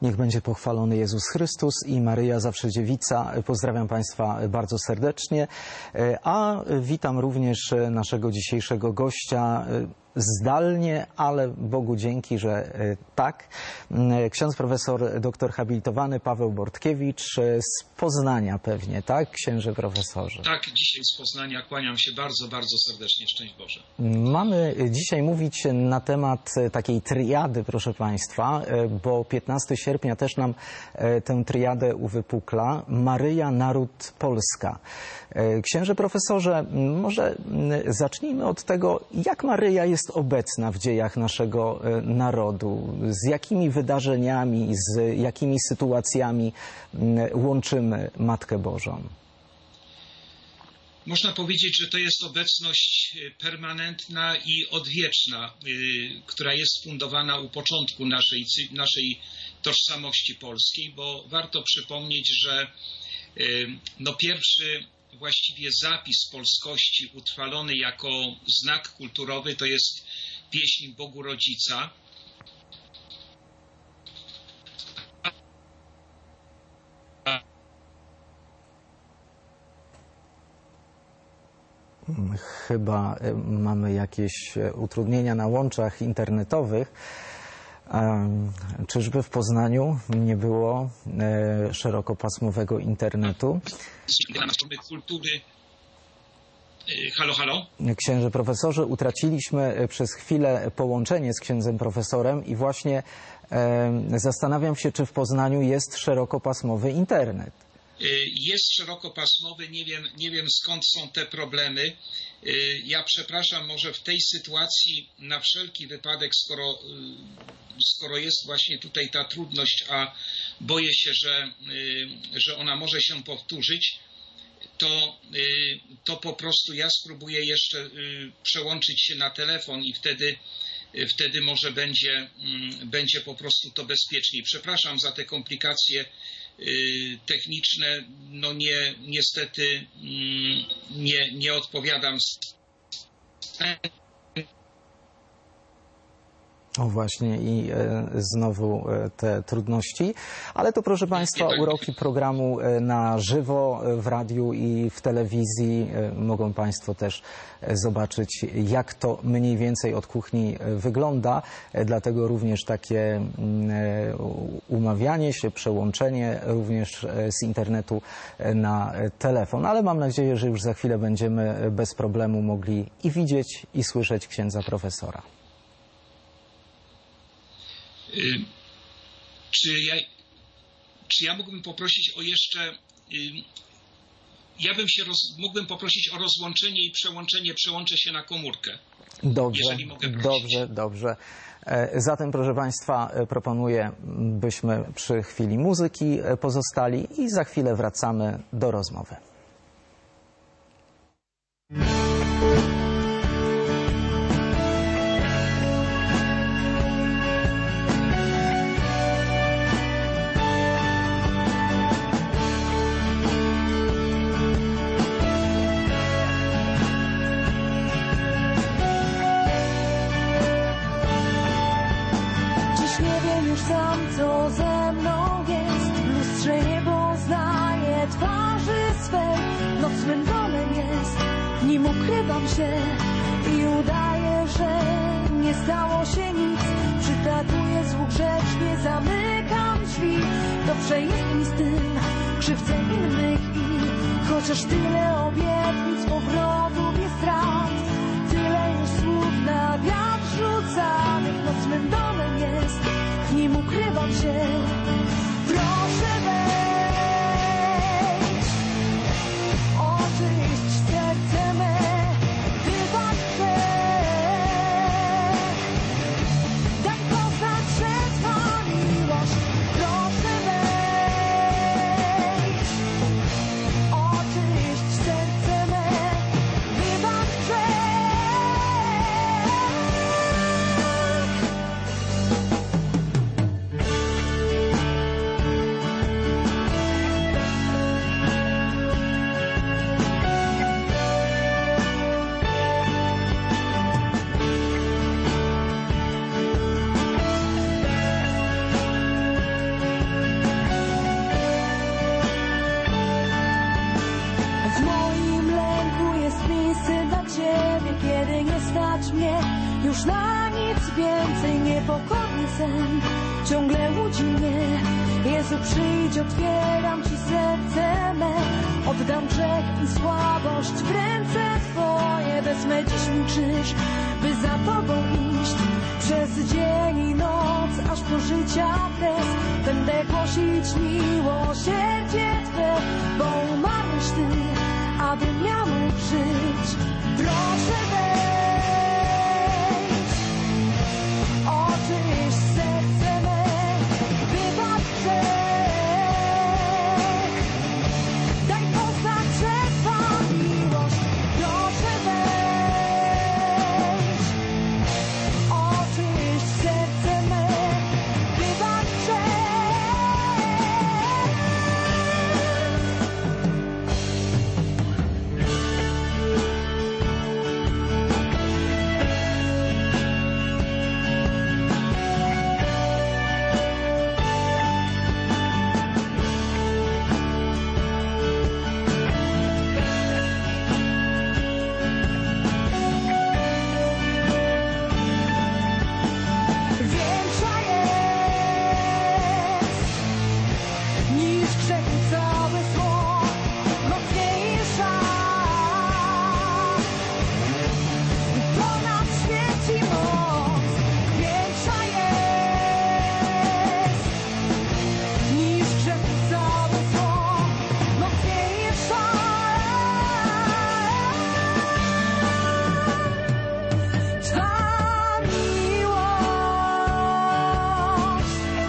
Niech będzie pochwalony Jezus Chrystus i Maryja Zawsze Dziewica. Pozdrawiam Państwa bardzo serdecznie, a witam również naszego dzisiejszego gościa zdalnie, ale Bogu dzięki, że tak. Ksiądz profesor doktor habilitowany Paweł Bortkiewicz z Poznania pewnie, tak, księże profesorze? Tak, dzisiaj z Poznania. Kłaniam się bardzo, bardzo serdecznie. Szczęść Boże. Mamy dzisiaj mówić na temat takiej triady, proszę Państwa, bo 15 sierpnia też nam tę triadę uwypukla. Maryja, naród, Polska. Księże profesorze, może zacznijmy od tego, jak Maryja jest obecna w dziejach naszego narodu, z jakimi wydarzeniami, z jakimi sytuacjami łączymy Matkę Bożą. Można powiedzieć, że to jest obecność permanentna i odwieczna, która jest fundowana u początku naszej tożsamości polskiej, bo warto przypomnieć, że pierwszy właściwie zapis polskości utrwalony jako znak kulturowy to jest pieśń Bogu Rodzica. Chyba mamy jakieś utrudnienia na łączach internetowych. Czyżby w Poznaniu nie było szerokopasmowego internetu? Kultury. Halo, halo? Księże profesorze, utraciliśmy przez chwilę połączenie z księdzem profesorem i właśnie zastanawiam się, czy w Poznaniu jest szerokopasmowy internet. Jest szerokopasmowy, nie wiem skąd są te problemy. Ja przepraszam, może w tej sytuacji na wszelki wypadek, skoro jest właśnie tutaj ta trudność, a boję się, że ona może się powtórzyć, to po prostu ja spróbuję jeszcze przełączyć się na telefon i wtedy może będzie po prostu to bezpieczniej. Przepraszam za te komplikacje techniczne, niestety nie odpowiadam. O właśnie i znowu te trudności, ale to proszę Państwa uroki programu na żywo w radiu i w telewizji. Mogą Państwo też zobaczyć, jak to mniej więcej od kuchni wygląda, dlatego również takie umawianie się, przełączenie również z internetu na telefon, ale mam nadzieję, że już za chwilę będziemy bez problemu mogli i widzieć, i słyszeć księdza profesora. Czy ja mógłbym poprosić o jeszcze... mógłbym poprosić o rozłączenie i przełączę się na komórkę. Dobrze, jeżeli mogę prosić. dobrze. Zatem, proszę Państwa, proponuję, byśmy przy chwili muzyki pozostali i za chwilę wracamy do rozmowy. Co ze mną jest, w lustrze nie poznaję twarzy swej. Nocnym domem jest, w nim ukrywam się i udaję, że nie stało się nic. Przytakuję złogrzecznie, zamykam drzwi. Dobrze jest mi z tym, krzywdzę innych i chociaż tyle obietnic, powrotów jest strat, tyle już słów na wiatr rzucanych. Nocnym domem jest, w nim ukrywam się. Proszę wejdź, oczyść serce me, wybacz grzech, daj poznać, że twa miłość. Proszę wejdź, oczyść serce me, wybacz grzech. więcej, niepokorny sen ciągle łudzi mnie. Jezu, przyjdź, otwieram Ci serce me, oddam grzech i słabość w ręce Twoje. Wezmę dziś mój krzyż, by za Tobą iść przez dzień i noc, aż po życia kres. Będę głosić miłosierdzie Twe, bo umarłeś Ty, abym ja mógł żyć. Proszę wejdź, oczyść serce me, wybacz grzech, daj poznać, że Twa miłość. Proszę wejdź, oczyść serce me, wybacz grzech. Większa jest niż grzechu całe zło, mocniejsza ponad śmierć i moc. Większa jest niż grzechu całe zło, mocniejsza Twa miłość.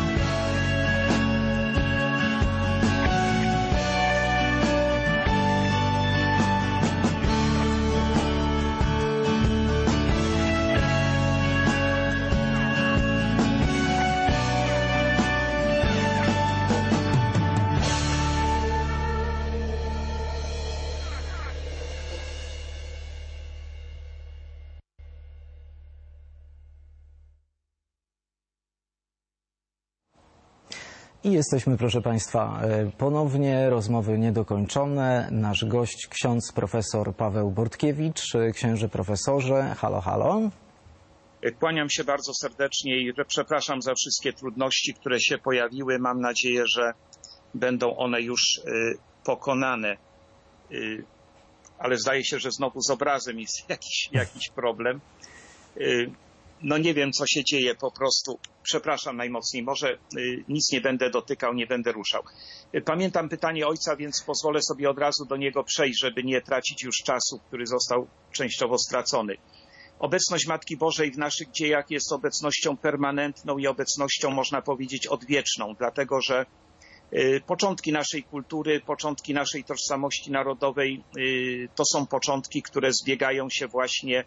I jesteśmy, proszę Państwa, ponownie, rozmowy niedokończone. Nasz gość, ksiądz profesor Paweł Bortkiewicz. Księże profesorze, halo, halo. Kłaniam się bardzo serdecznie i przepraszam za wszystkie trudności, które się pojawiły. Mam nadzieję, że będą one już pokonane. Ale zdaje się, że znowu z obrazem jest jakiś problem. No nie wiem, co się dzieje po prostu. Przepraszam najmocniej. Może nic nie będę dotykał, nie będę ruszał. Pamiętam pytanie ojca, więc pozwolę sobie od razu do niego przejść, żeby nie tracić już czasu, który został częściowo stracony. Obecność Matki Bożej w naszych dziejach jest obecnością permanentną i obecnością, można powiedzieć, odwieczną, dlatego że początki naszej kultury, początki naszej tożsamości narodowej to są początki, które zbiegają się właśnie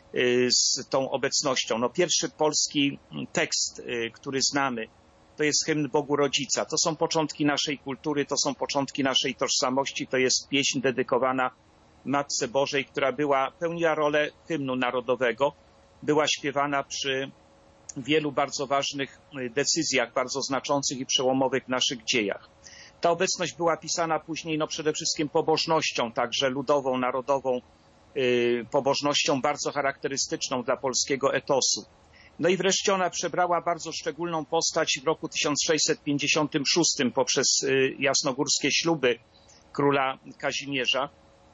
z tą obecnością. No, pierwszy polski tekst, który znamy, to jest hymn Bogu Rodzica. To są początki naszej kultury, to są początki naszej tożsamości, to jest pieśń dedykowana Matce Bożej, która pełniła rolę hymnu narodowego, była śpiewana przy wielu bardzo ważnych decyzjach, bardzo znaczących i przełomowych w naszych dziejach. Ta obecność była pisana później przede wszystkim pobożnością, także ludową, narodową, pobożnością bardzo charakterystyczną dla polskiego etosu. No i wreszcie ona przybrała bardzo szczególną postać w roku 1656 poprzez jasnogórskie śluby króla Kazimierza,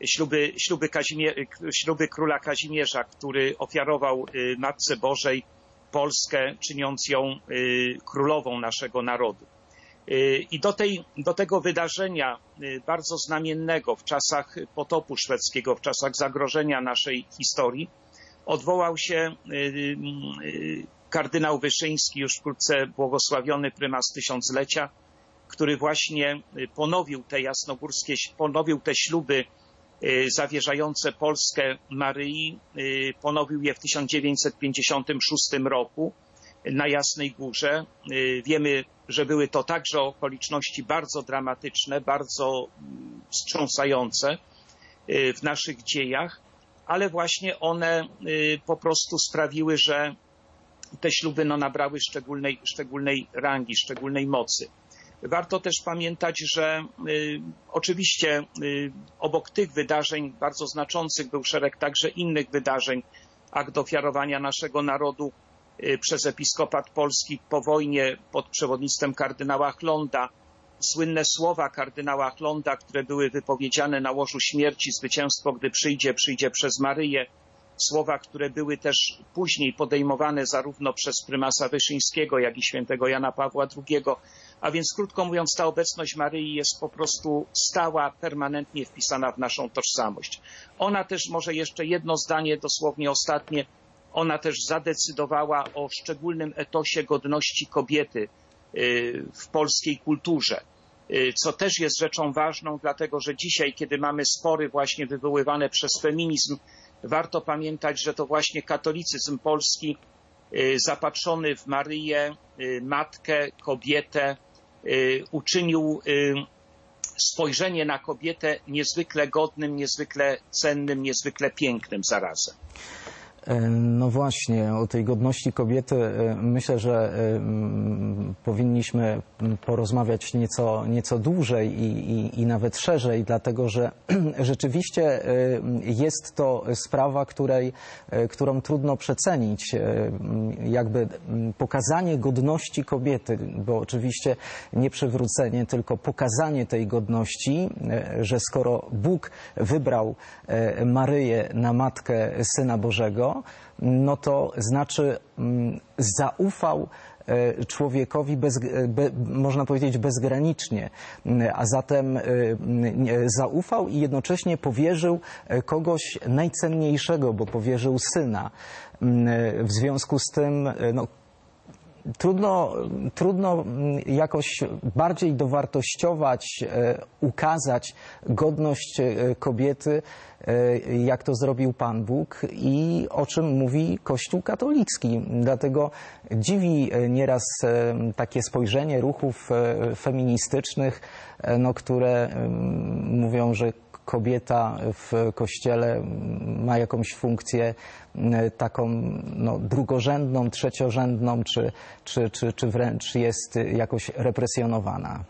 śluby króla Kazimierza, który ofiarował Matce Bożej Polskę, czyniąc ją królową naszego narodu. I do tego wydarzenia bardzo znamiennego w czasach potopu szwedzkiego, w czasach zagrożenia naszej historii, odwołał się kardynał Wyszyński, już wkrótce błogosławiony prymas tysiąclecia, który właśnie ponowił te śluby zawierzające Polskę Maryi, ponowił je w 1956 roku na Jasnej Górze. Wiemy, że były to także okoliczności bardzo dramatyczne, bardzo wstrząsające w naszych dziejach, ale właśnie one po prostu sprawiły, że te śluby nabrały szczególnej rangi, szczególnej mocy. Warto też pamiętać, że oczywiście obok tych wydarzeń bardzo znaczących był szereg także innych wydarzeń, akt ofiarowania naszego narodu przez episkopat polski po wojnie pod przewodnictwem kardynała Chlonda. Słynne słowa kardynała Chlonda, które były wypowiedziane na łożu śmierci: zwycięstwo, gdy przyjdzie, przyjdzie przez Maryję. Słowa, które były też później podejmowane zarówno przez prymasa Wyszyńskiego, jak i świętego Jana Pawła II. A więc krótko mówiąc, ta obecność Maryi jest po prostu stała, permanentnie wpisana w naszą tożsamość. Ona też, może jeszcze jedno zdanie, dosłownie ostatnie, ona też zadecydowała o szczególnym etosie godności kobiety w polskiej kulturze, co też jest rzeczą ważną, dlatego że dzisiaj, kiedy mamy spory właśnie wywoływane przez feminizm, warto pamiętać, że to właśnie katolicyzm polski, zapatrzony w Maryję, matkę, kobietę, uczynił spojrzenie na kobietę niezwykle godnym, niezwykle cennym, niezwykle pięknym zarazem. No właśnie, o tej godności kobiety myślę, że powinniśmy porozmawiać nieco dłużej i nawet szerzej, dlatego że rzeczywiście jest to sprawa, którą trudno przecenić. Jakby pokazanie godności kobiety, bo oczywiście nie przywrócenie, tylko pokazanie tej godności, że skoro Bóg wybrał Maryję na matkę Syna Bożego, no to znaczy zaufał człowiekowi, można powiedzieć, bezgranicznie, a zatem zaufał i jednocześnie powierzył kogoś najcenniejszego, bo powierzył Syna. W związku z tym no, trudno jakoś bardziej dowartościować, ukazać godność kobiety, jak to zrobił Pan Bóg i o czym mówi Kościół katolicki. Dlatego dziwi nieraz takie spojrzenie ruchów feministycznych, no, które mówią, że kobieta w Kościele ma jakąś funkcję taką no, drugorzędną, trzeciorzędną, czy wręcz jest jakoś represjonowana.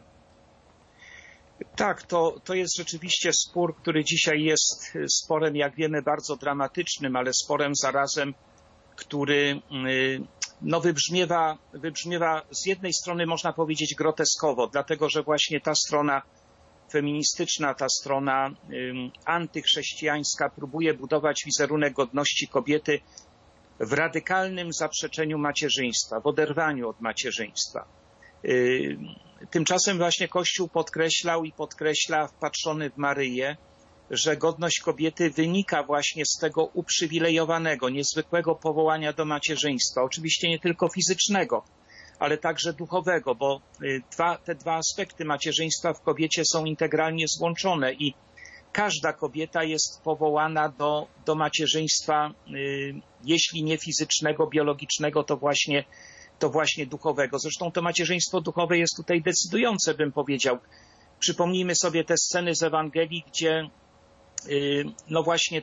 Tak, to jest rzeczywiście spór, który dzisiaj jest sporem, jak wiemy, bardzo dramatycznym, ale sporem zarazem, który no, wybrzmiewa z jednej strony, można powiedzieć, groteskowo, dlatego że właśnie ta strona feministyczna, ta strona antychrześcijańska próbuje budować wizerunek godności kobiety w radykalnym zaprzeczeniu macierzyństwa, w oderwaniu od macierzyństwa. Tymczasem właśnie Kościół podkreślał i podkreśla, wpatrzony w Maryję, że godność kobiety wynika właśnie z tego uprzywilejowanego, niezwykłego powołania do macierzyństwa. Oczywiście nie tylko fizycznego, ale także duchowego, bo te dwa aspekty macierzyństwa w kobiecie są integralnie złączone i każda kobieta jest powołana do macierzyństwa, jeśli nie fizycznego, biologicznego, to właśnie duchowego. Zresztą to macierzyństwo duchowe jest tutaj decydujące, bym powiedział. Przypomnijmy sobie te sceny z Ewangelii, gdzie no właśnie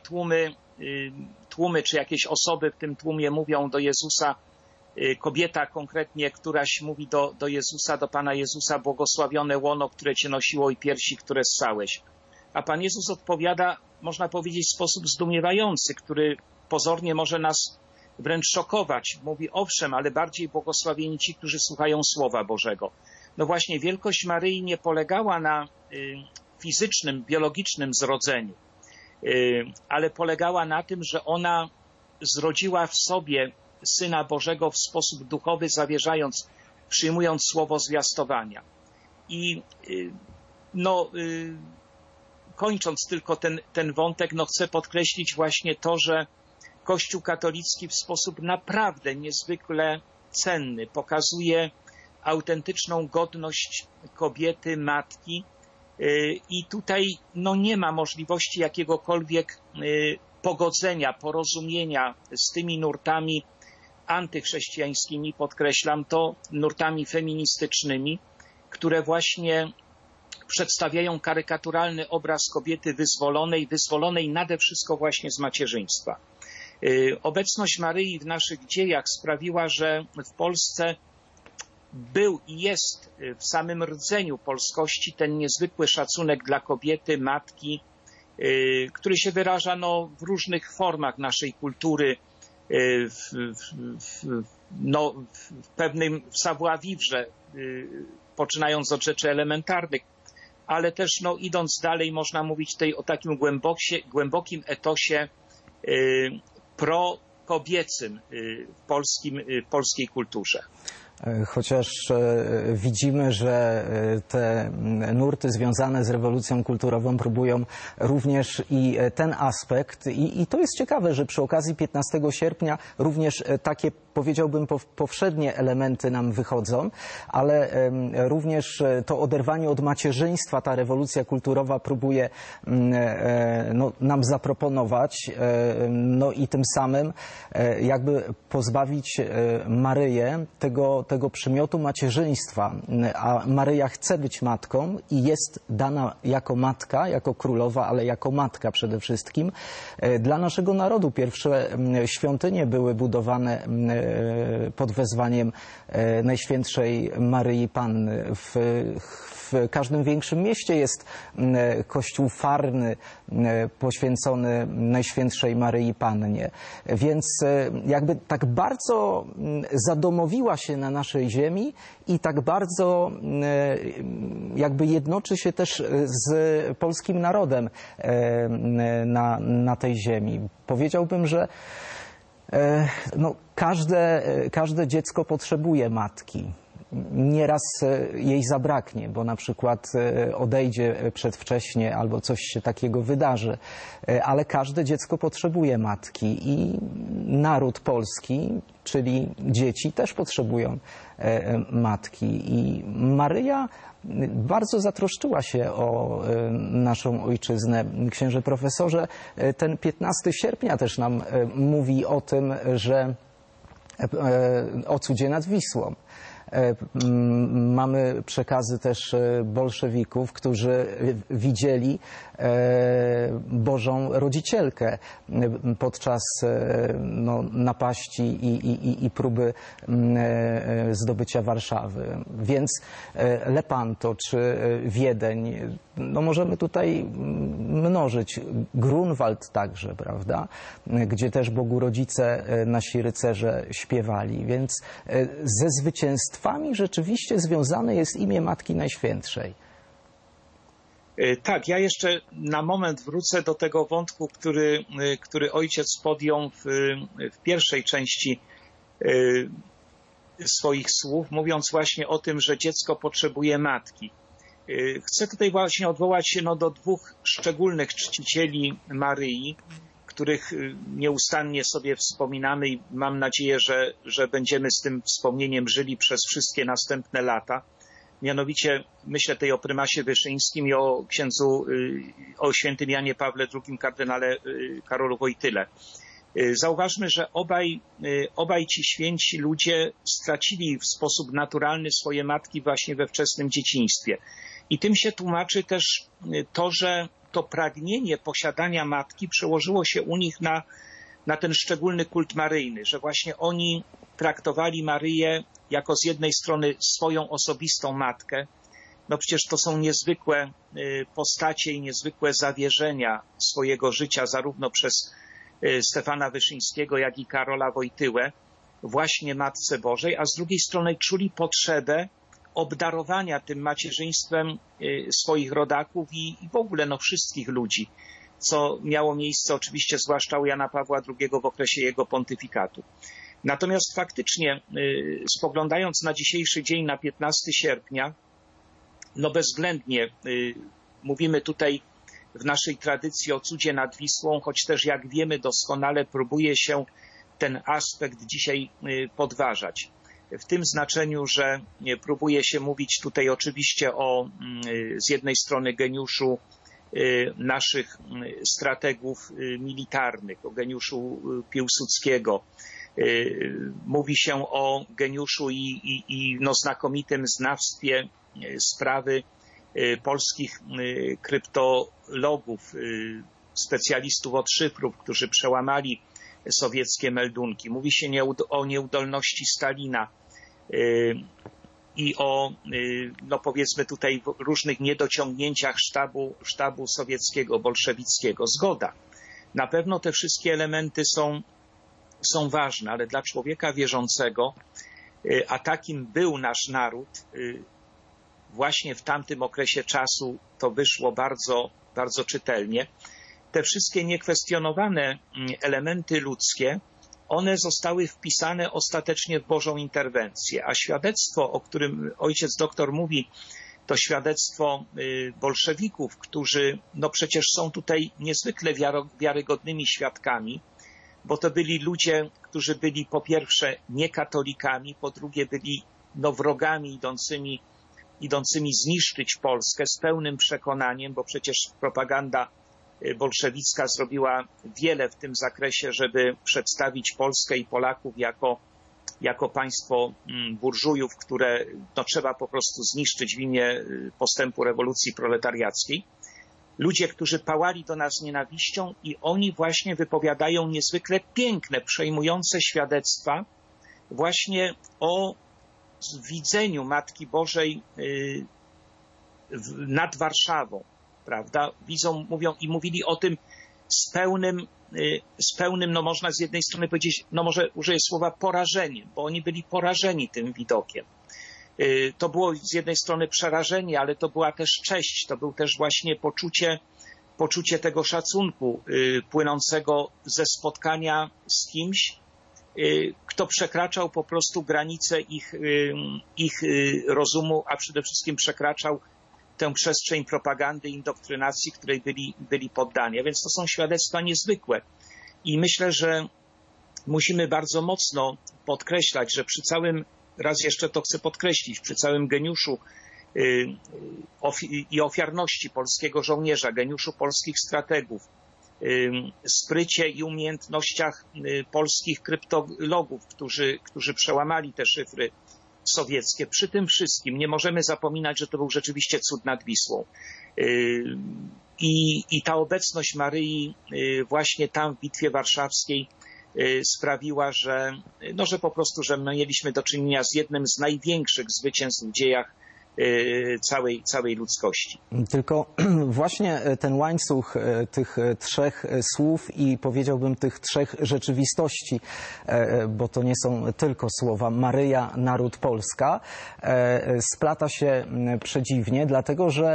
tłumy czy jakieś osoby w tym tłumie mówią do Jezusa, kobieta konkretnie, któraś mówi do Jezusa, do Pana Jezusa: błogosławione łono, które Cię nosiło, i piersi, które ssałeś. A Pan Jezus odpowiada, można powiedzieć, w sposób zdumiewający, który pozornie może nas wręcz szokować. Mówi: owszem, ale bardziej błogosławieni ci, którzy słuchają Słowa Bożego. No właśnie, wielkość Maryi nie polegała na fizycznym, biologicznym zrodzeniu, ale polegała na tym, że ona zrodziła w sobie Syna Bożego w sposób duchowy, zawierzając, przyjmując słowo zwiastowania. I kończąc tylko ten wątek, chcę podkreślić właśnie to, że Kościół katolicki w sposób naprawdę niezwykle cenny pokazuje autentyczną godność kobiety, matki, i tutaj nie ma możliwości jakiegokolwiek pogodzenia, porozumienia z tymi nurtami antychrześcijańskimi, podkreślam to, nurtami feministycznymi, które właśnie przedstawiają karykaturalny obraz kobiety wyzwolonej nade wszystko właśnie z macierzyństwa. Obecność Maryi w naszych dziejach sprawiła, że w Polsce był i jest w samym rdzeniu polskości ten niezwykły szacunek dla kobiety, matki, który się wyraża w różnych formach naszej kultury, w no, w pewnym savoir-vivre, poczynając od rzeczy elementarnych, ale też no, idąc dalej można mówić tutaj o takim głębokim etosie prokobiecym w polskiej kulturze. Chociaż widzimy, że te nurty związane z rewolucją kulturową próbują również i ten aspekt. I to jest ciekawe, że przy okazji 15 sierpnia również takie, powiedziałbym, powszednie elementy nam wychodzą, ale również to oderwanie od macierzyństwa ta rewolucja kulturowa próbuje no, nam zaproponować, no i tym samym jakby pozbawić Maryję tego przymiotu macierzyństwa, a Maryja chce być matką i jest dana jako matka, jako królowa, ale jako matka przede wszystkim. Dla naszego narodu pierwsze świątynie były budowane pod wezwaniem Najświętszej Maryi Panny. W każdym większym mieście jest kościół farny poświęcony Najświętszej Maryi Pannie. Więc jakby tak bardzo zadomowiła się na naszej ziemi i tak bardzo jakby jednoczy się też z polskim narodem na tej ziemi. Powiedziałbym, że no, każde dziecko potrzebuje matki. Nieraz jej zabraknie, bo na przykład odejdzie przedwcześnie albo coś się takiego wydarzy. Ale każde dziecko potrzebuje matki i naród polski, czyli dzieci, też potrzebują matki. I Maryja bardzo zatroszczyła się o naszą ojczyznę. Księże profesorze, ten 15 sierpnia też nam mówi o tym, że o cudzie nad Wisłą. Mamy przekazy też bolszewików, którzy widzieli Bożą Rodzicielkę podczas no, napaści i próby zdobycia Warszawy. Więc Lepanto czy Wiedeń, no możemy tutaj mnożyć. Grunwald także, prawda? Gdzie też Bogu Rodzice nasi rycerze śpiewali. Więc ze zwycięstwami rzeczywiście związane jest imię Matki Najświętszej. Tak, ja jeszcze na moment wrócę do tego wątku, który ojciec podjął w pierwszej części swoich słów, mówiąc właśnie o tym, że dziecko potrzebuje matki. Chcę tutaj właśnie odwołać się do dwóch szczególnych czcicieli Maryi, których nieustannie sobie wspominamy i mam nadzieję, że będziemy z tym wspomnieniem żyli przez wszystkie następne lata. Mianowicie myślę tutaj o prymasie Wyszyńskim i o świętym Janie Pawle II, kardynale Karolu Wojtyle. Zauważmy, że obaj ci święci ludzie stracili w sposób naturalny swoje matki właśnie we wczesnym dzieciństwie. I tym się tłumaczy też to, że to pragnienie posiadania matki przełożyło się u nich na ten szczególny kult maryjny, że właśnie oni traktowali Maryję jako z jednej strony swoją osobistą matkę. No przecież to są niezwykłe postacie i niezwykłe zawierzenia swojego życia, zarówno przez Stefana Wyszyńskiego, jak i Karola Wojtyłę, właśnie Matce Bożej, a z drugiej strony czuli potrzebę obdarowania tym macierzyństwem swoich rodaków i w ogóle wszystkich ludzi, co miało miejsce oczywiście zwłaszcza u Jana Pawła II w okresie jego pontyfikatu. Natomiast faktycznie, spoglądając na dzisiejszy dzień, na 15 sierpnia, bezwzględnie mówimy tutaj w naszej tradycji o cudzie nad Wisłą, choć też jak wiemy doskonale próbuje się ten aspekt dzisiaj podważać. W tym znaczeniu, że próbuje się mówić tutaj oczywiście o z jednej strony geniuszu naszych strategów militarnych, o geniuszu Piłsudskiego. Mówi się o geniuszu i znakomitym znawstwie sprawy polskich kryptologów, specjalistów od szyfrów, którzy przełamali sowieckie meldunki. Mówi się o nieudolności Stalina i o, powiedzmy tutaj, różnych niedociągnięciach sztabu sowieckiego, bolszewickiego. Zgoda. Na pewno te wszystkie elementy są są ważne, ale dla człowieka wierzącego, a takim był nasz naród, właśnie w tamtym okresie czasu to wyszło bardzo, bardzo czytelnie. Te wszystkie niekwestionowane elementy ludzkie, one zostały wpisane ostatecznie w Bożą interwencję, a świadectwo, o którym ojciec doktor mówi, to świadectwo bolszewików, którzy no przecież są tutaj niezwykle wiarygodnymi świadkami, bo to byli ludzie, którzy byli po pierwsze niekatolikami, po drugie byli no wrogami idącymi zniszczyć Polskę z pełnym przekonaniem, bo przecież propaganda bolszewicka zrobiła wiele w tym zakresie, żeby przedstawić Polskę i Polaków jako państwo burżujów, które no, trzeba po prostu zniszczyć w imię postępu rewolucji proletariackiej. Ludzie, którzy pałali do nas nienawiścią i oni właśnie wypowiadają niezwykle piękne, przejmujące świadectwa właśnie o widzeniu Matki Bożej nad Warszawą, prawda? Mówią i mówili o tym z pełnym, no można z jednej strony powiedzieć, no może użyję słowa porażeniem, bo oni byli porażeni tym widokiem. To było z jednej strony przerażenie, ale to była też cześć, to był też właśnie poczucie tego szacunku płynącego ze spotkania z kimś, kto przekraczał po prostu granice ich rozumu, a przede wszystkim przekraczał tę przestrzeń propagandy, indoktrynacji, której byli poddani. A więc to są świadectwa niezwykłe. I myślę, że musimy bardzo mocno podkreślać, że przy całym, raz jeszcze to chcę podkreślić, przy całym geniuszu i ofiarności polskiego żołnierza, geniuszu polskich strategów, sprycie i umiejętnościach polskich kryptologów, którzy przełamali te szyfry sowieckie. Przy tym wszystkim nie możemy zapominać, że to był rzeczywiście cud nad Wisłą. I ta obecność Maryi właśnie tam w Bitwie Warszawskiej sprawiła, że my mieliśmy do czynienia z jednym z największych zwycięstw w dziejach całej ludzkości. Tylko właśnie ten łańcuch tych trzech słów i powiedziałbym tych trzech rzeczywistości, bo to nie są tylko słowa Maryja, naród, Polska, splata się przedziwnie, dlatego że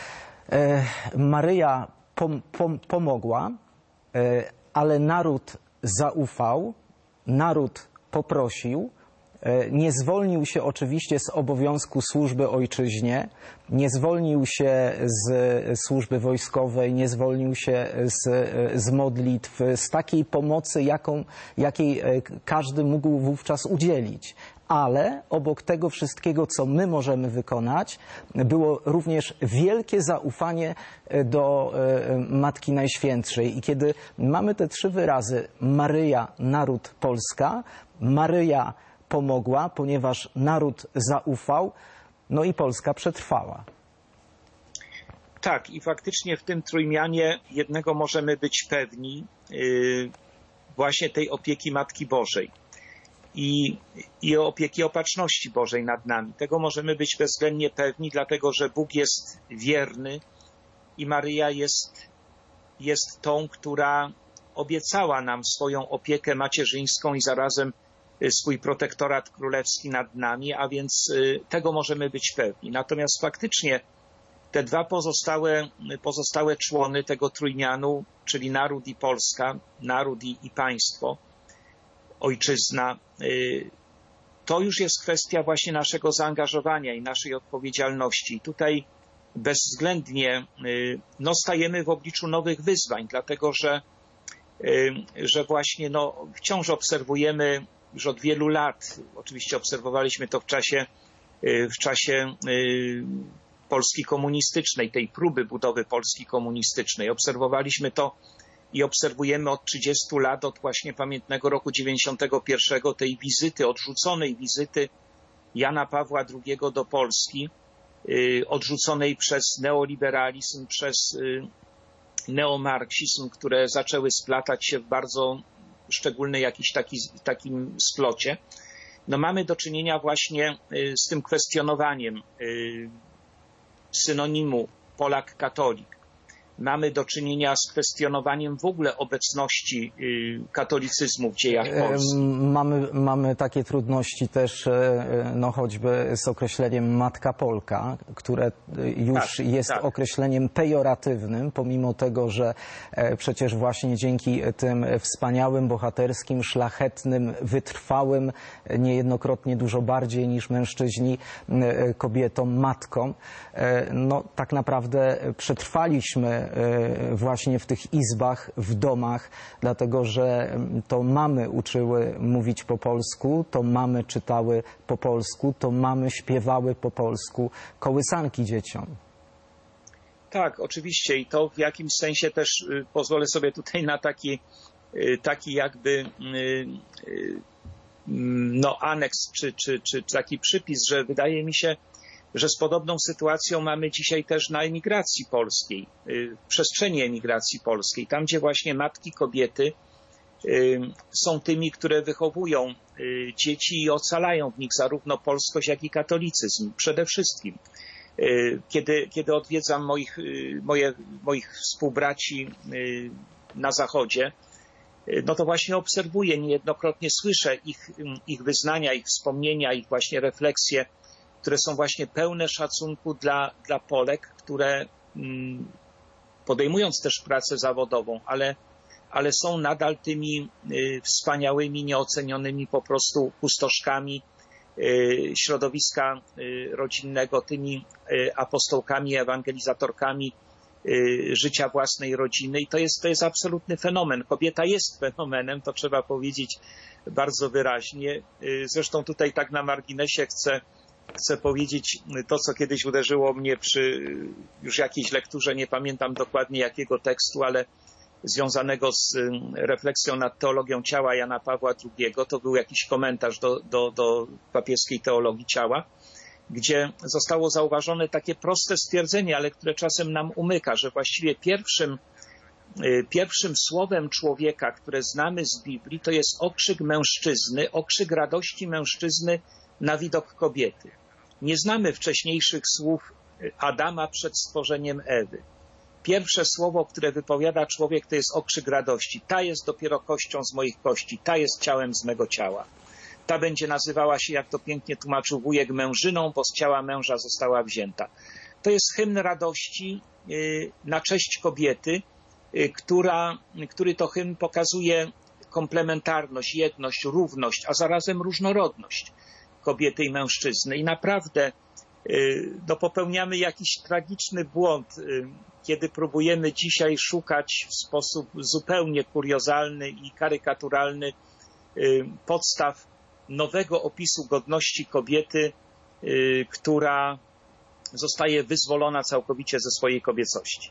Maryja pomogła, ale naród zaufał, naród poprosił, nie zwolnił się oczywiście z obowiązku służby ojczyźnie, nie zwolnił się z służby wojskowej, nie zwolnił się z modlitw, z takiej pomocy, jakiej każdy mógł wówczas udzielić. Ale obok tego wszystkiego, co my możemy wykonać, było również wielkie zaufanie do Matki Najświętszej. I kiedy mamy te trzy wyrazy Maryja, naród, Polska, Maryja pomogła, ponieważ naród zaufał, no i Polska przetrwała. Tak, i faktycznie w tym trójmianie jednego możemy być pewni, właśnie tej opieki Matki Bożej i opieki Opatrzności Bożej nad nami. Tego możemy być bezwzględnie pewni, dlatego że Bóg jest wierny i Maryja jest tą, która obiecała nam swoją opiekę macierzyńską i zarazem swój protektorat królewski nad nami, a więc tego możemy być pewni. Natomiast faktycznie te dwa pozostałe człony tego trójmianu, czyli naród i Polska, naród i państwo, ojczyzna, to już jest kwestia właśnie naszego zaangażowania i naszej odpowiedzialności. I tutaj bezwzględnie stajemy w obliczu nowych wyzwań, dlatego że właśnie wciąż obserwujemy już od wielu lat, oczywiście obserwowaliśmy to w czasie Polski komunistycznej, tej próby budowy Polski komunistycznej. Obserwowaliśmy to i obserwujemy od 30 lat, od właśnie pamiętnego roku 91, tej odrzuconej wizyty Jana Pawła II do Polski, odrzuconej przez neoliberalizm, przez neomarksizm, które zaczęły splatać się w bardzo szczególny takim splocie. Mamy do czynienia właśnie z tym kwestionowaniem synonimu Polak-katolik. mamy do czynienia z kwestionowaniem w ogóle obecności katolicyzmu w dziejach Polski. Mamy takie trudności też no choćby z określeniem Matka Polka, które już jest określeniem pejoratywnym, pomimo tego, że przecież właśnie dzięki tym wspaniałym, bohaterskim, szlachetnym, wytrwałym, niejednokrotnie dużo bardziej niż mężczyźni, kobietom, matkom, no tak naprawdę przetrwaliśmy właśnie w tych izbach, w domach, dlatego że to mamy uczyły mówić po polsku, to mamy czytały po polsku, to mamy śpiewały po polsku kołysanki dzieciom. Tak, oczywiście i to w jakimś sensie też pozwolę sobie tutaj na taki jakby no aneks czy taki przypis, że wydaje mi się, że z podobną sytuacją mamy dzisiaj też na emigracji polskiej, w przestrzeni emigracji polskiej, tam gdzie właśnie matki, kobiety są tymi, które wychowują dzieci i ocalają w nich zarówno polskość, jak i katolicyzm przede wszystkim. Kiedy odwiedzam moich współbraci na Zachodzie, no to właśnie obserwuję, niejednokrotnie słyszę ich wyznania, ich wspomnienia, ich właśnie refleksje, które są właśnie pełne szacunku dla Polek, które podejmując też pracę zawodową, ale są nadal tymi wspaniałymi, nieocenionymi po prostu kustoszkami środowiska rodzinnego, tymi apostołkami, ewangelizatorkami życia własnej rodziny i to jest absolutny fenomen. Kobieta jest fenomenem, to trzeba powiedzieć bardzo wyraźnie. Zresztą tutaj tak na marginesie chcę powiedzieć to, co kiedyś uderzyło mnie przy już jakiejś lekturze, nie pamiętam dokładnie jakiego tekstu, ale związanego z refleksją nad teologią ciała Jana Pawła II. To był jakiś komentarz do papieskiej teologii ciała, gdzie zostało zauważone takie proste stwierdzenie, ale które czasem nam umyka, że właściwie pierwszym słowem człowieka, które znamy z Biblii, to jest okrzyk mężczyzny, okrzyk radości mężczyzny na widok kobiety. Nie znamy wcześniejszych słów Adama przed stworzeniem Ewy. Pierwsze słowo, które wypowiada człowiek, to jest okrzyk radości. Ta jest dopiero kością z moich kości, ta jest ciałem z mego ciała. Ta będzie nazywała się, jak to pięknie tłumaczył wujek, mężyną, bo z ciała męża została wzięta. To jest hymn radości na cześć kobiety, który to hymn pokazuje komplementarność, jedność, równość, a zarazem różnorodność kobiety i mężczyzny. I naprawdę no, popełniamy jakiś tragiczny błąd, kiedy próbujemy dzisiaj szukać w sposób zupełnie kuriozalny i karykaturalny podstaw nowego opisu godności kobiety, która zostaje wyzwolona całkowicie ze swojej kobiecości.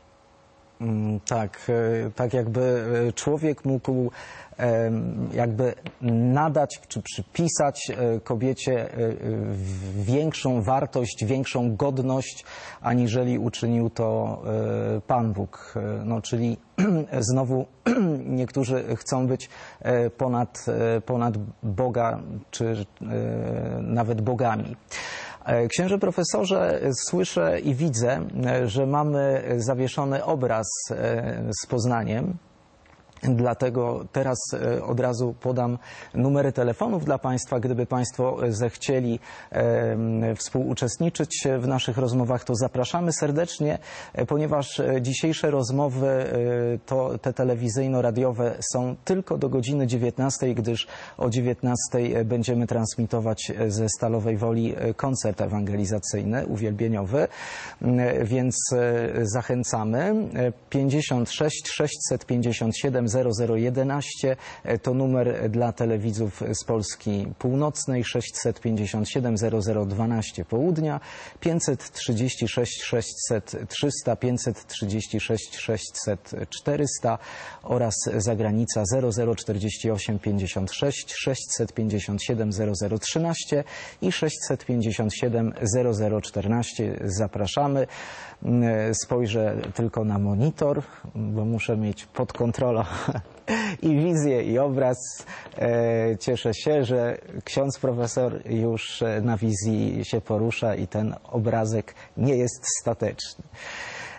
Tak jakby człowiek mógł jakby nadać czy przypisać kobiecie większą wartość, większą godność, aniżeli uczynił to Pan Bóg. No, czyli znowu niektórzy chcą być ponad Boga, czy nawet bogami. Księże profesorze, słyszę i widzę, że mamy zawieszony obraz z Poznaniem. Dlatego teraz od razu podam numery telefonów dla Państwa. Gdyby Państwo zechcieli współuczestniczyć w naszych rozmowach, to zapraszamy serdecznie, ponieważ dzisiejsze rozmowy, te telewizyjno-radiowe są tylko do godziny 19, gdyż o 19 będziemy transmitować ze Stalowej Woli koncert ewangelizacyjny, uwielbieniowy, więc zachęcamy. 56 657 0011 to numer dla telewidzów z Polski Północnej, 657 0012 południa, 536 600 300, 536 600 400 oraz zagranica 0048 56 657 0013 i 657 0014. Zapraszamy. Spojrzę tylko na monitor, bo muszę mieć pod kontrolą i wizję, i obraz. Cieszę się, że ksiądz profesor już na wizji się porusza i ten obrazek nie jest stateczny.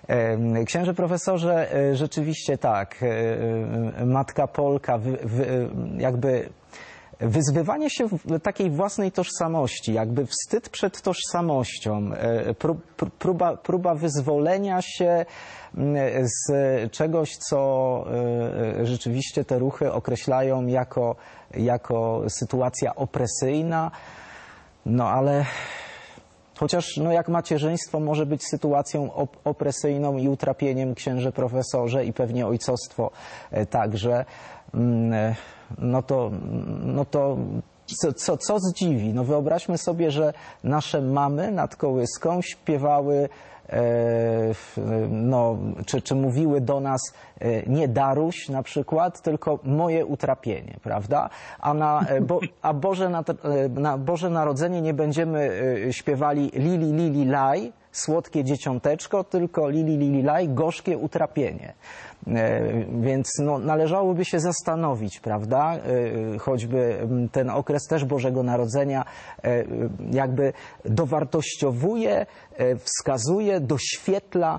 Księże profesorze, rzeczywiście tak, Matka Polka, jakby wyzbywanie się takiej własnej tożsamości, jakby wstyd przed tożsamością, próba wyzwolenia się z czegoś, co rzeczywiście te ruchy określają jako sytuacja opresyjna, no ale chociaż jak macierzyństwo może być sytuacją opresyjną i utrapieniem, księże profesorze, i pewnie ojcostwo także, no to co zdziwi? No wyobraźmy sobie, że nasze mamy nad kołyską śpiewały, czy mówiły do nas nie Daruś na przykład, tylko moje utrapienie, prawda? A na Boże Narodzenie nie będziemy śpiewali lili, lili, laj, słodkie dzieciąteczko, tylko lili, lili, laj, gorzkie utrapienie. Więc należałoby się zastanowić, prawda? Choćby ten okres też Bożego Narodzenia jakby dowartościowuje, wskazuje, doświetla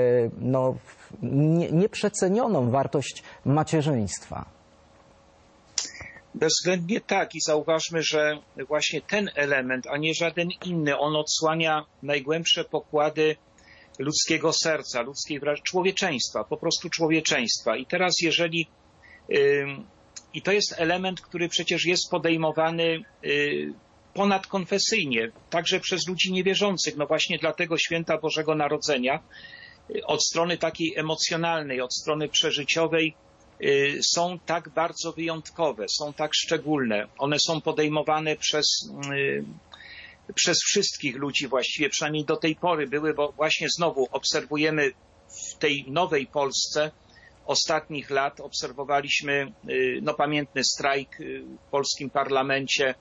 nieprzecenioną wartość macierzyństwa. Bezwzględnie tak i zauważmy, że właśnie ten element, a nie żaden inny, on odsłania najgłębsze pokłady ludzkiego serca, człowieczeństwa, po prostu człowieczeństwa. I teraz i to jest element, który przecież jest podejmowany ponadkonfesyjnie, także przez ludzi niewierzących. No właśnie dlatego święta Bożego Narodzenia od strony takiej emocjonalnej, od strony przeżyciowej są tak bardzo wyjątkowe, są tak szczególne. One są podejmowane przez wszystkich ludzi właściwie, przynajmniej do tej pory były, bo właśnie znowu obserwujemy w tej nowej Polsce ostatnich lat, obserwowaliśmy pamiętny strajk w polskim parlamencie,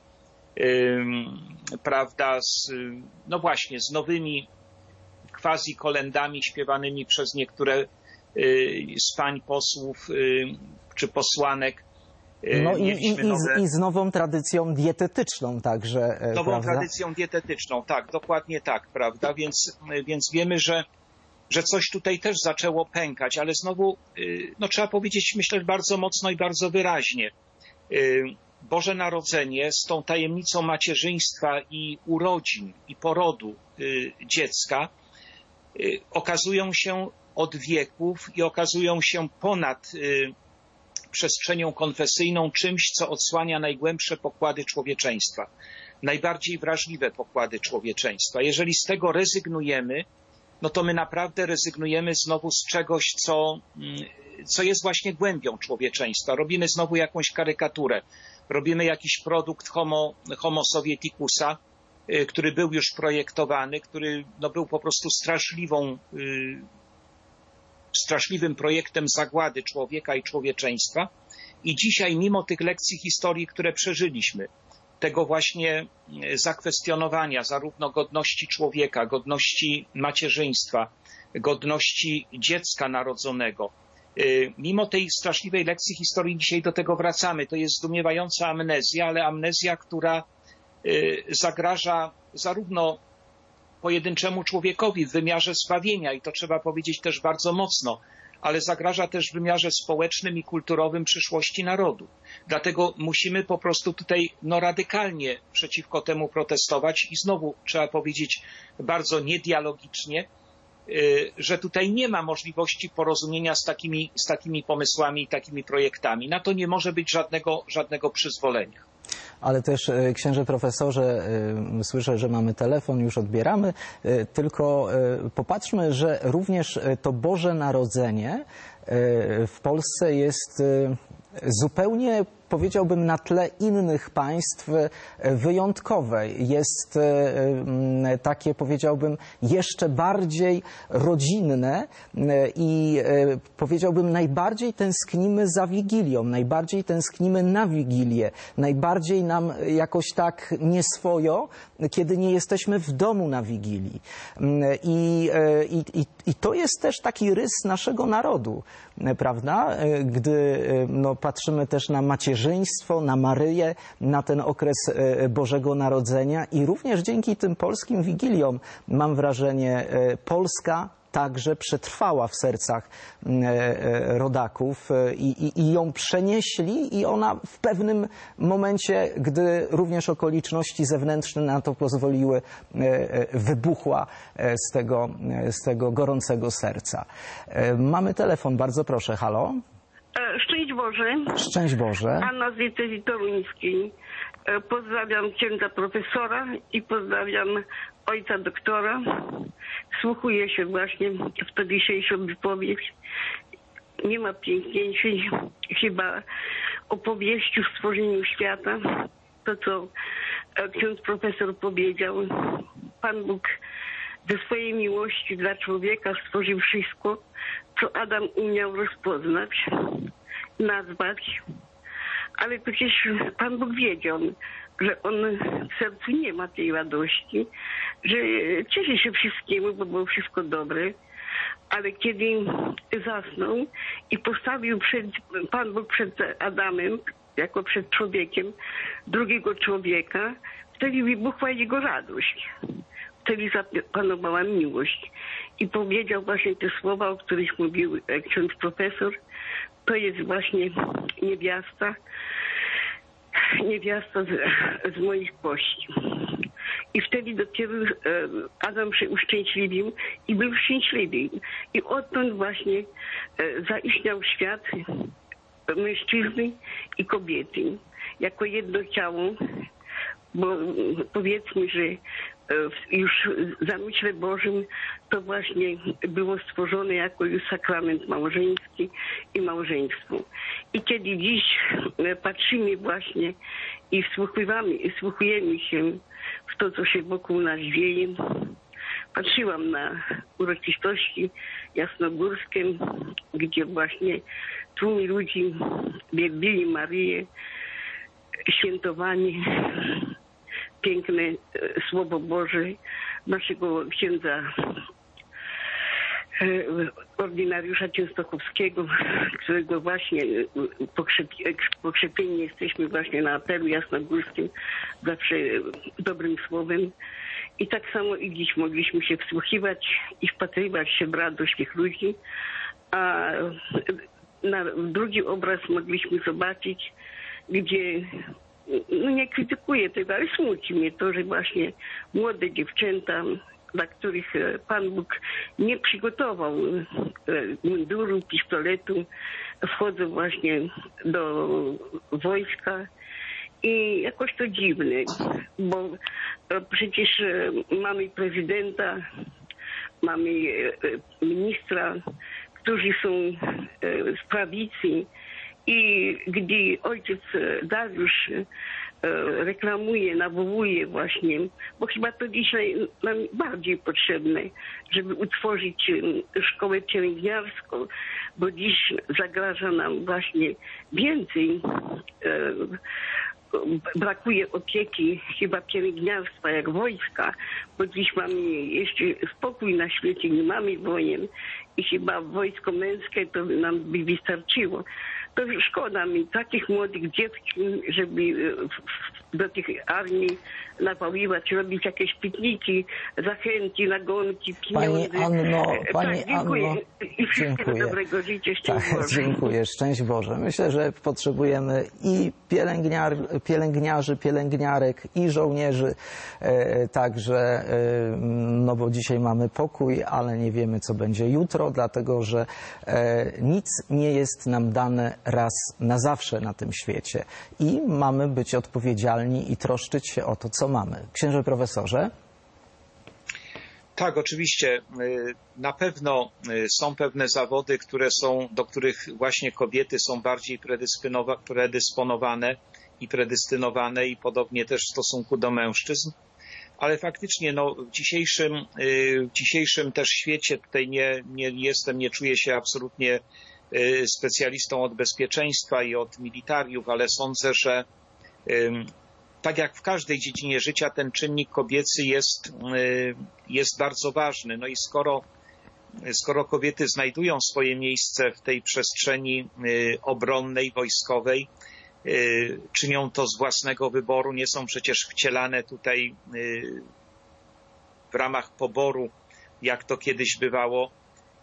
prawda, z nowymi quasi kolendami śpiewanymi przez niektóre z pań posłów czy posłanek. I z nową tradycją dietetyczną także. Nową prawda? tradycją dietetyczną, tak, dokładnie tak, prawda? Więc wiemy, że coś tutaj też zaczęło pękać, ale znowu trzeba powiedzieć, myślę, bardzo mocno i bardzo wyraźnie. Boże Narodzenie z tą tajemnicą macierzyństwa i urodzin i porodu dziecka okazują się od wieków i okazują się ponad przestrzenią konfesyjną czymś, co odsłania najgłębsze pokłady człowieczeństwa, najbardziej wrażliwe pokłady człowieczeństwa. Jeżeli z tego rezygnujemy, no to my naprawdę rezygnujemy znowu z czegoś, co jest właśnie głębią człowieczeństwa. Robimy znowu jakąś karykaturę, robimy jakiś produkt homo sovieticusa, który był już projektowany, który był po prostu straszliwym projektem zagłady człowieka i człowieczeństwa. I dzisiaj, mimo tych lekcji historii, które przeżyliśmy, tego właśnie zakwestionowania zarówno godności człowieka, godności macierzyństwa, godności dziecka narodzonego, mimo tej straszliwej lekcji historii dzisiaj do tego wracamy. To jest zdumiewająca amnezja, ale amnezja, która zagraża zarówno pojedynczemu człowiekowi w wymiarze zbawienia, i to trzeba powiedzieć też bardzo mocno, ale zagraża też w wymiarze społecznym i kulturowym przyszłości narodu. Dlatego musimy po prostu tutaj radykalnie przeciwko temu protestować i znowu trzeba powiedzieć bardzo niedialogicznie, że tutaj nie ma możliwości porozumienia z takimi pomysłami i takimi projektami. Na to nie może być żadnego przyzwolenia. Ale też, księże profesorze, słyszę, że mamy telefon, już odbieramy, tylko popatrzmy, że również to Boże Narodzenie w Polsce jest zupełnie, powiedziałbym, na tle innych państw wyjątkowe. Jest takie, powiedziałbym, jeszcze bardziej rodzinne i powiedziałbym, najbardziej tęsknimy za Wigilią, najbardziej tęsknimy na Wigilię, najbardziej nam jakoś tak nieswojo, kiedy nie jesteśmy w domu na Wigilii. I to jest też taki rys naszego narodu, prawda? Gdy patrzymy też na macierzyństwo, na Maryję, na ten okres Bożego Narodzenia i również dzięki tym polskim Wigiliom, mam wrażenie, Polska także przetrwała w sercach rodaków i ją przenieśli i ona w pewnym momencie, gdy również okoliczności zewnętrzne na to pozwoliły, wybuchła z tego gorącego serca. Mamy telefon, bardzo proszę, halo? Szczęść Boże. Szczęść Boże. Anna z diecezji toruńskiej. Pozdrawiam księdza profesora i pozdrawiam ojca doktora. Wsłuchuję się właśnie w tę dzisiejszą wypowiedź. Nie ma piękniejszej chyba opowieści o stworzeniu świata. To, co ksiądz profesor powiedział. Pan Bóg ze swojej miłości dla człowieka stworzył wszystko, co Adam umiał rozpoznać, nazwać. Ale przecież Pan Bóg wiedział, że on w sercu nie ma tej radości, że cieszy się wszystkiemu, bo było wszystko dobre. Ale kiedy zasnął i postawił Pan Bóg przed Adamem, jako przed człowiekiem, drugiego człowieka, wtedy wybuchła jego radość. Wtedy zapanowała miłość. I powiedział właśnie te słowa, o których mówił ksiądz profesor. To jest właśnie niewiasta z moich kości. I wtedy dopiero Adam się uszczęśliwił i był szczęśliwy. I odtąd właśnie zaistniał świat mężczyzny i kobiety. Jako jedno ciało, bo powiedzmy, że już w zamyśle Bożym to właśnie było stworzone jako już sakrament małżeński i małżeństwo. I kiedy dziś patrzymy właśnie i wsłuchujemy się w to, co się wokół nas dzieje, patrzyłam na uroczystości jasnogórskie, gdzie właśnie tłumy ludzi wielbili Maryję, świętowali piękne Słowo Boże naszego księdza ordynariusza Częstochowskiego, którego właśnie pokrzepieni jesteśmy właśnie na apelu jasnogórskim, zawsze dobrym słowem. I tak samo i dziś mogliśmy się wsłuchiwać i wpatrywać się w radość tych ludzi, a drugi obraz mogliśmy zobaczyć, gdzie nie krytykuję tego, ale smuci mnie to, że właśnie młode dziewczęta, dla których Pan Bóg nie przygotował munduru, pistoletu, wchodzą właśnie do wojska i jakoś to dziwne, bo przecież mamy prezydenta, mamy ministra, którzy są z prawicy. I gdy ojciec Dariusz reklamuje, nawołuje właśnie, bo chyba to dzisiaj nam bardziej potrzebne, żeby utworzyć szkołę pielęgniarską, bo dziś zagraża nam właśnie więcej, brakuje opieki chyba pielęgniarstwa jak wojska, bo dziś mamy jeszcze spokój na świecie, nie mamy wojen i chyba wojsko męskie to nam by wystarczyło. To szkoda mi takich młodych dziewczyn, żeby do tych armii napaływać, robić jakieś pikniki, zachęty, nagonki, pieniądze. Pani Anno, dziękuję. Anno, I wszystkiego dziękuję. dobrego życzę. Szczęść Boże. Dziękuję, szczęść Boże. Myślę, że potrzebujemy i pielęgniarzy, pielęgniarek, i żołnierzy. Także, no bo dzisiaj mamy pokój, ale nie wiemy, co będzie jutro, dlatego że nic nie jest nam dane raz na zawsze na tym świecie. I mamy być odpowiedzialni i troszczyć się o to, co mamy. Księże profesorze? Tak, oczywiście. Na pewno są pewne zawody, do których właśnie kobiety są bardziej predysponowane i predestynowane i podobnie też w stosunku do mężczyzn. Ale faktycznie w dzisiejszym też świecie tutaj nie czuję się absolutnie specjalistą od bezpieczeństwa i od militariów, ale sądzę, że tak jak w każdej dziedzinie życia ten czynnik kobiecy jest bardzo ważny. No i skoro kobiety znajdują swoje miejsce w tej przestrzeni obronnej, wojskowej, czynią to z własnego wyboru, nie są przecież wcielane tutaj w ramach poboru, jak to kiedyś bywało,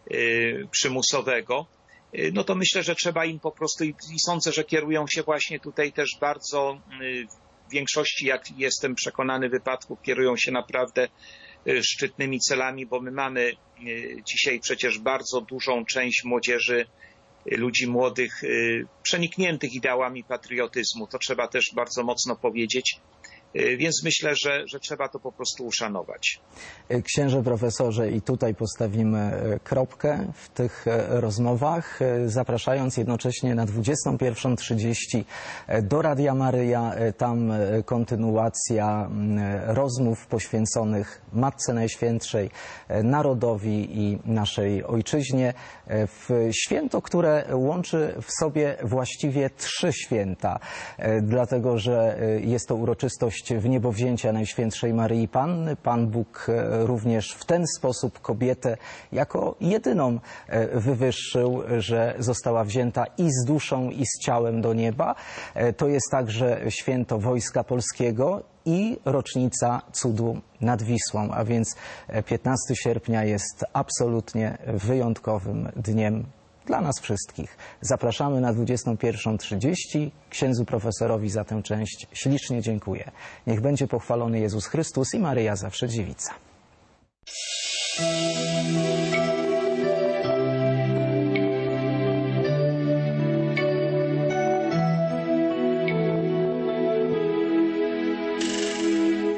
przymusowego, no to myślę, że trzeba im po prostu i sądzę, że kierują się właśnie tutaj też bardzo w większości, jak jestem przekonany, wypadków kierują się naprawdę szczytnymi celami, bo my mamy dzisiaj przecież bardzo dużą część młodzieży, ludzi młodych, przenikniętych ideałami patriotyzmu. To trzeba też bardzo mocno powiedzieć. Więc myślę, że trzeba to po prostu uszanować. Księże profesorze, i tutaj postawimy kropkę w tych rozmowach, zapraszając jednocześnie na 21:30 do Radia Maryja. Tam kontynuacja rozmów poświęconych Matce Najświętszej, narodowi i naszej ojczyźnie w święto, które łączy w sobie właściwie 3 święta, dlatego że jest to uroczystość wniebowzięcia Najświętszej Maryi Panny. Pan Bóg również w ten sposób kobietę jako jedyną wywyższył, że została wzięta i z duszą, i z ciałem do nieba. To jest także święto Wojska Polskiego i rocznica cudu nad Wisłą, a więc 15 sierpnia jest absolutnie wyjątkowym dniem dla nas wszystkich. Zapraszamy na 21:30. Księdzu profesorowi za tę część ślicznie dziękuję. Niech będzie pochwalony Jezus Chrystus i Maryja zawsze Dziewica.